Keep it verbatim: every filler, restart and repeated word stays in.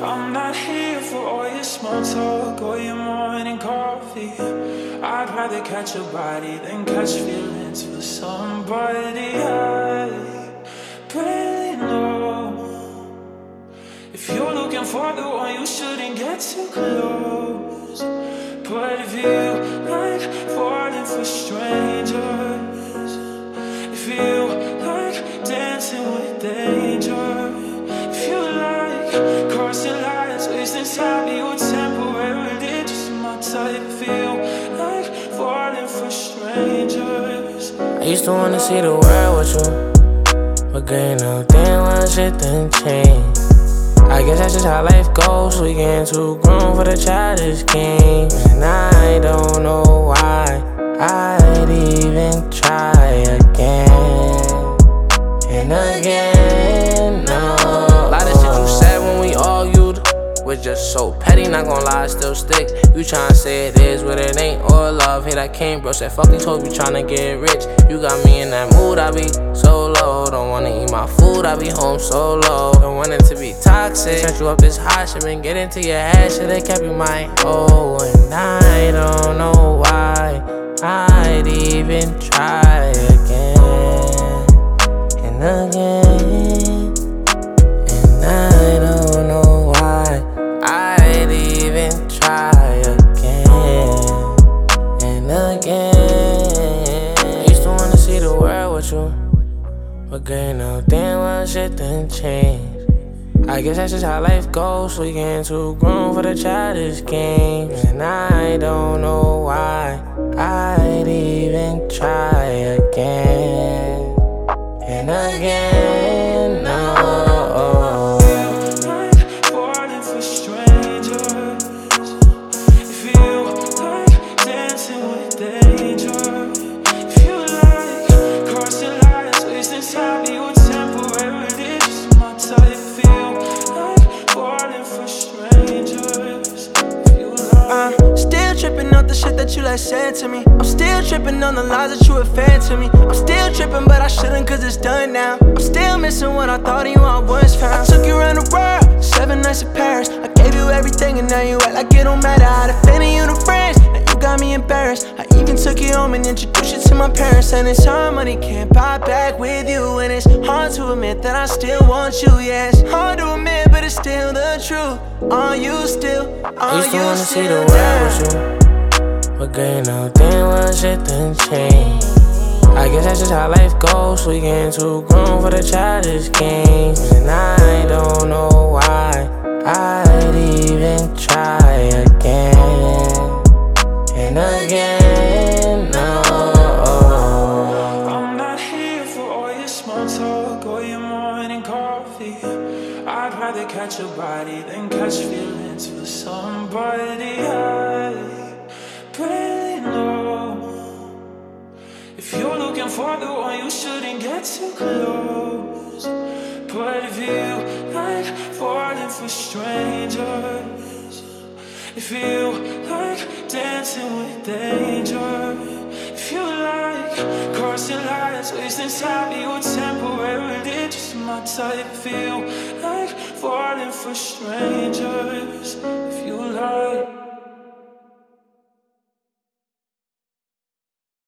I'm not here for all your small talk or your morning coffee. I'd rather catch a body than catch feelings for somebody I barely know. If you're looking for the one, you shouldn't get too close. But if you like falling for strangers, if you like dancing with danger, if you like crossing lines, wasting time, you temporarily just my type. If you like falling for strangers, I used to wanna see the world with you, but girl, you know damn well shit done changed. I guess that's just how life goes. We getting too grown for the childish game, and I don't know why I'd even try again and again. No, a lot of shit you said when we argued was just so petty. Not gonna lie, still stick. You tryna say it is what it ain't, or love. Hit I came, bro. Said fuck these hoes, we tryna get rich. You got me in that mood, I be so low. Don't wanna eat my food, I be home so low. Don't want it to be toxic. Sent you up this hot shit, been get into your head. Should've kept you my oh, and I don't know why I'd even try again and again. And I don't know why I'd even try again and again. I used to wanna see the world with you, but girl, you know damn well shit done changed. I guess that's just how life goes. We getting too grown for the childish games, and I don't know why I'd even try again and again. No. like falling for strangers, if you like dancing with danger, if you like crossing lines, wasting time, you temporarily just my type. If you like falling for strangers, if you like. I'm still tripping off the shit that you like said to me. I'm still tripping on the lies that you were fed to me. I'm still tripping, but I shouldn't, cause it's done now. I'm still missing what I thought of you I once found. I took you around the world, seven nights in Paris. I gave you everything and now you act like it don't matter. I defended you to friends, now you got me embarrassed. I even took you home and introduced you to my parents. And it's hard, money can't buy back with you. And it's hard to admit that I still want you. Yeah, it's hard to admit, but it's still the truth. Are you still, I are used to you wanna see still the there? world with you, but girl, you know damn well shit done changed. I guess that's just how life goes. We getting too grown for the childish games, and I don't know why I'd even try again and again. No. I'm not here for all your small talk or your morning coffee. I'd rather catch a body than catch feelings for somebody I barely know. If you're looking for the one, you shouldn't get too close. But if you like falling for strangers, if you like dancing with danger, if you like crossing lines, wasting time, you temporarily just my type. If you like falling for strangers, if you like